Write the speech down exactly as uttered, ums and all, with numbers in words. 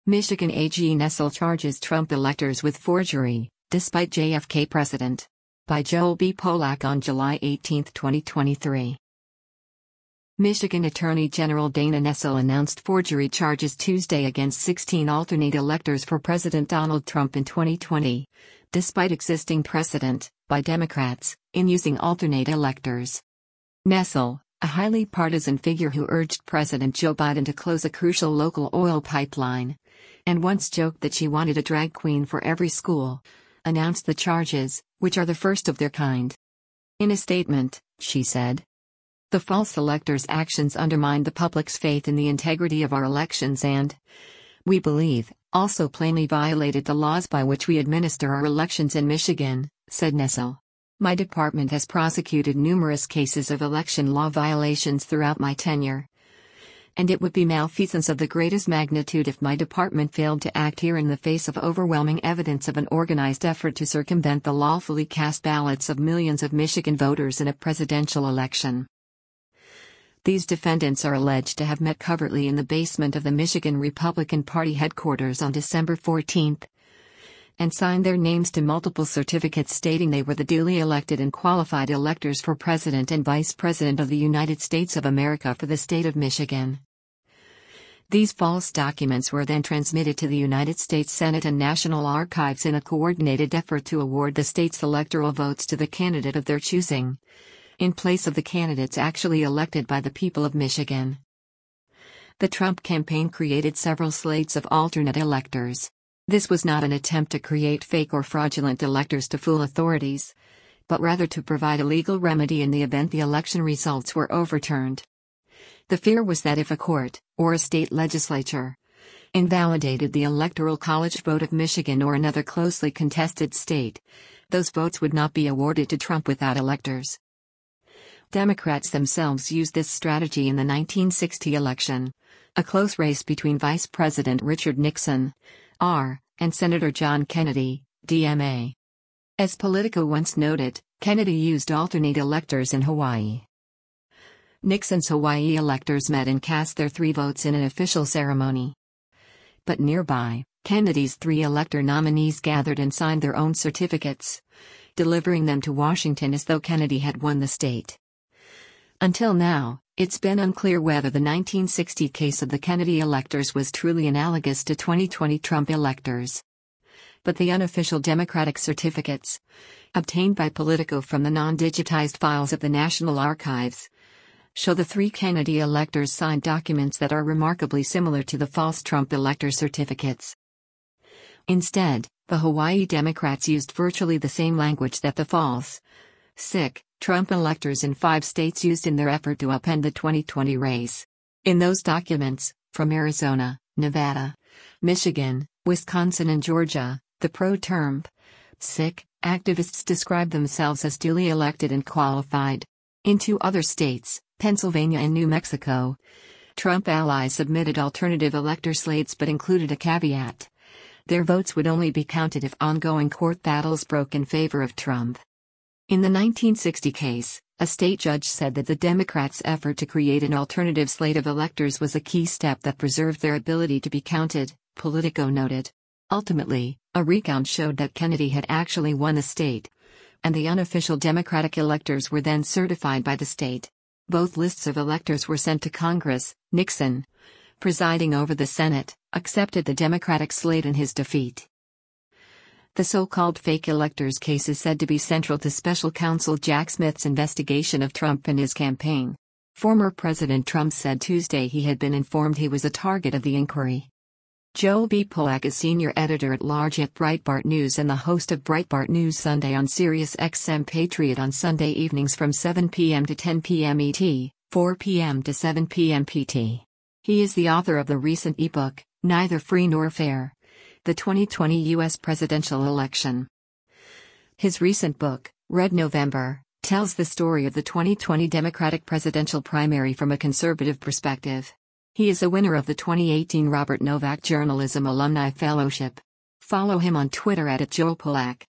Michigan A G Nessel charges Trump electors with forgery, despite J F K precedent. By Joel B. Polak on July eighteenth, twenty twenty-three. Michigan Attorney General Dana Nessel announced forgery charges Tuesday against sixteen alternate electors for President Donald Trump in twenty twenty, despite existing precedent, by Democrats, in using alternate electors. Nessel, a highly partisan figure who urged President Joe Biden to close a crucial local oil pipeline, and once joked that she wanted a drag queen for every school, announced the charges, which are the first of their kind. In a statement, she said, "The false electors' actions undermine the public's faith in the integrity of our elections and, we believe, also plainly violated the laws by which we administer our elections in Michigan," said Nessel. "My department has prosecuted numerous cases of election law violations throughout my tenure, and it would be malfeasance of the greatest magnitude if my department failed to act here in the face of overwhelming evidence of an organized effort to circumvent the lawfully cast ballots of millions of Michigan voters in a presidential election." These defendants are alleged to have met covertly in the basement of the Michigan Republican Party headquarters on December fourteenth, and signed their names to multiple certificates stating they were the duly elected and qualified electors for President and Vice President of the United States of America for the state of Michigan. These false documents were then transmitted to the United States Senate and National Archives in a coordinated effort to award the state's electoral votes to the candidate of their choosing, in place of the candidates actually elected by the people of Michigan. The Trump campaign created several slates of alternate electors. This was not an attempt to create fake or fraudulent electors to fool authorities, but rather to provide a legal remedy in the event the election results were overturned. The fear was that if a court, or a state legislature, invalidated the Electoral College vote of Michigan or another closely contested state, those votes would not be awarded to Trump without electors. Democrats themselves used this strategy in the nineteen sixty election, a close race between Vice President Richard Nixon, R, and Senator John Kennedy, D M A. As Politico once noted, Kennedy used alternate electors in Hawaii. Nixon's Hawaii electors met and cast their three votes in an official ceremony. But nearby, Kennedy's three elector nominees gathered and signed their own certificates, delivering them to Washington as though Kennedy had won the state. Until now, it's been unclear whether the nineteen sixty case of the Kennedy electors was truly analogous to twenty twenty Trump electors. But the unofficial Democratic certificates, obtained by Politico from the non-digitized files of the National Archives, show the three Kennedy electors signed documents that are remarkably similar to the false Trump elector certificates. Instead, the Hawaii Democrats used virtually the same language that the false, sick, Trump electors in five states used in their effort to upend the twenty twenty race. In those documents, from Arizona, Nevada, Michigan, Wisconsin and Georgia, the pro-Trump, sick, activists describe themselves as duly elected and qualified. In two other states, Pennsylvania and New Mexico, Trump allies submitted alternative elector slates but included a caveat. Their votes would only be counted if ongoing court battles broke in favor of Trump. In the nineteen sixty case, a state judge said that the Democrats' effort to create an alternative slate of electors was a key step that preserved their ability to be counted, Politico noted. Ultimately, a recount showed that Kennedy had actually won the state, and the unofficial Democratic electors were then certified by the state. Both lists of electors were sent to Congress. Nixon, presiding over the Senate, accepted the Democratic slate in his defeat. The so-called fake electors case is said to be central to Special Counsel Jack Smith's investigation of Trump and his campaign. Former President Trump said Tuesday he had been informed he was a target of the inquiry. Joel B. Polak is senior editor-at-large at Breitbart News and the host of Breitbart News Sunday on Sirius X M Patriot on Sunday evenings from seven p m to ten p m E T, four p m to seven p m P T. He is the author of the recent ebook, Neither Free Nor Fair: The twenty twenty U S Presidential Election. His recent book, Red November, tells the story of the twenty twenty Democratic presidential primary from a conservative perspective. He is a winner of the twenty eighteen Robert Novak Journalism Alumni Fellowship. Follow him on Twitter at Joel Polak.